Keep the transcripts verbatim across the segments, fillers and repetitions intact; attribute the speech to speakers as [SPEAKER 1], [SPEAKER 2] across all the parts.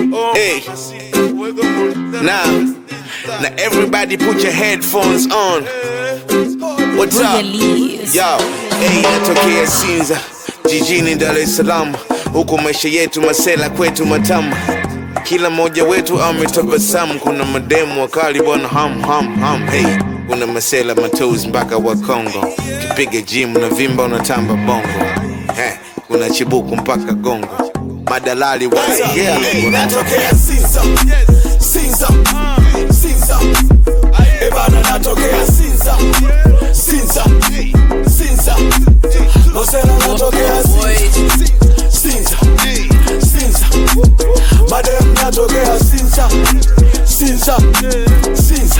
[SPEAKER 1] Hey, now, now everybody put your headphones on. What's up? Yo, hey, natokea Sinza, jijini Dar es Salaam. Huku maisha yetu masela kwetu matamu. Kila moja wetu ametabasamu. Kuna mademu wakali bwana ham ham ham. Hey, kuna masela matoes mpaka wa Kongo. Kipiga gym na vimba unatamba bongo. Hey, kuna chibuku mpaka gongo. Madalali wa yeah,
[SPEAKER 2] hey, natokea Sinza, Sinza, Sinza. Ebana natokea Sinza, Sinza, Sinza. Masela natokea Sinza, Sinza, Sinza. Madem natokea Sinza, Sinza, Sinza.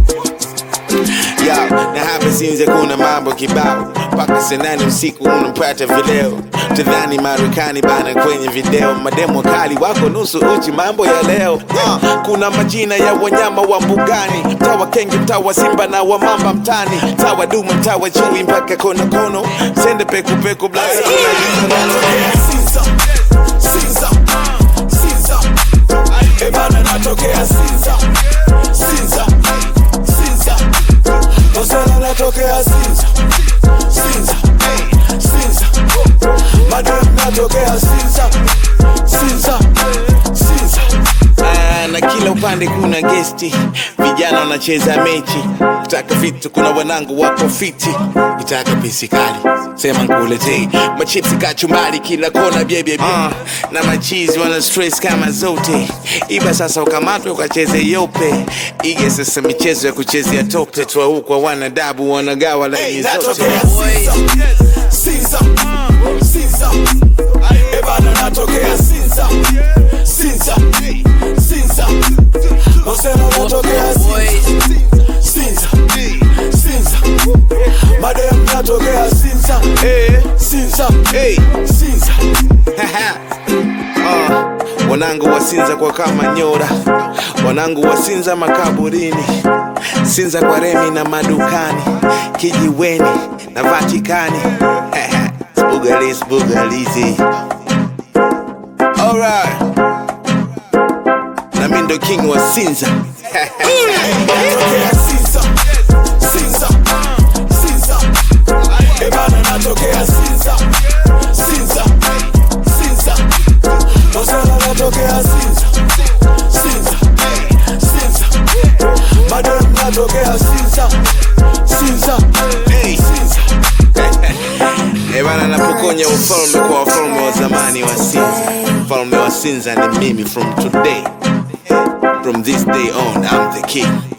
[SPEAKER 1] Yo, na hapa Sinza kuna mambo kibao. Paka senani usiku unampata video. Tadhani Marekani bana kwenye video. Mademo kali wako nusu uchi mambo ya leo. uh, Kuna majina ya wanyama wa mbugani. Mtawa kenge, mtawa simba na wa mamba mtani. Mtawa duma, mtawa chui mpaka kono kono. Sende peku peku blasa.
[SPEAKER 2] Natokea Sinza, Sinza, Sinza. Ebana natokea Sinza, Sinza, Sinza. Masela natokea Sinza, Sinza, Sinza. Madam natokea Sinza, Sinza, Sinza.
[SPEAKER 1] Ah, na kila upande kuna gesti. Vijana wanacheza mechi. Kutaka vitu kuna wanangu wako fiti. Kitaka pesi kali, sema nkuletee. Machipsi kachumbari kila kona bie bie bie. uh, Na machizi wana stress kama zote. Iba sasa ukamatwe ukacheze yope. Ige sasa michezo ya kuchezea tope. Twa huko wanadabu wanagawa laini zote.
[SPEAKER 2] Sinza, Sinza. Ebana natokea Sinza, Sinza, Sinza. Masela natokea Sinza, Sinza, Sinza. Madem natokea Sinza,
[SPEAKER 1] Eh,
[SPEAKER 2] Sinza,
[SPEAKER 1] hey,
[SPEAKER 2] Sinza.
[SPEAKER 1] uh, wanangu wa Sinza kwa kama nyora. Wanangu wa Sinza makaburini. Sinza kwa Remi na madukani. Kijiweni na Vatikani. Bugalizi, bugalizi. Alright, na mimi ndo king wa Sinza.
[SPEAKER 2] Natokea Sinza, Sinza, Sinza. Ebana natokea Sinza, Sinza, Sinza. Masela natokea Sinza, Sinza, Sinza. Madam natokea Sinza, Sinza,
[SPEAKER 1] Hey.
[SPEAKER 2] Sinza.
[SPEAKER 1] Ebana napokonya ufalme kwa wafalme wa zamani wa Sinza. Mfalme wa Sinza ni mimi from today. From this day on, I'm the king.